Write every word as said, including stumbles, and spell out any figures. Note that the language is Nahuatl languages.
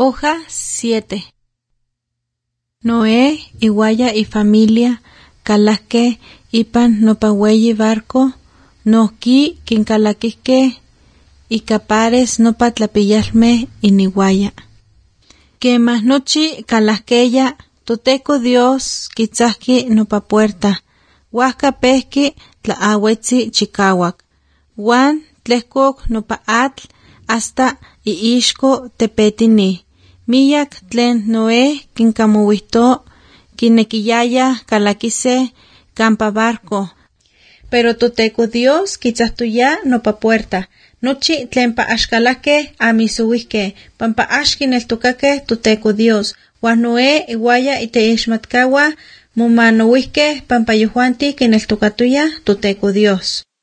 Hoja siete. Noé iguaya y familia calahque ipan nopahueyi barco nohki quincalaquihque y capares nopa tlapiyalme iniguaya. Quemah nochi calahqueya Toteco Dios quitzahki nopa puerta, huahca pehki tlaawetzi chikawak, wan tlehkok nopa atl hasta iishko tepetini, miyak tlen Noé kinkamowihto kinekiyaya kalakise campa barco, pero Toteco Dios quitzahtoya nopa puerta, nochi tlen pa axkalahke amisuwihke, pampa axkineltokake Toteco Dios, wan Noé iguaya iteixmatkawa momanowihke pampa yohuanti kineltokatoya Toteco Dios.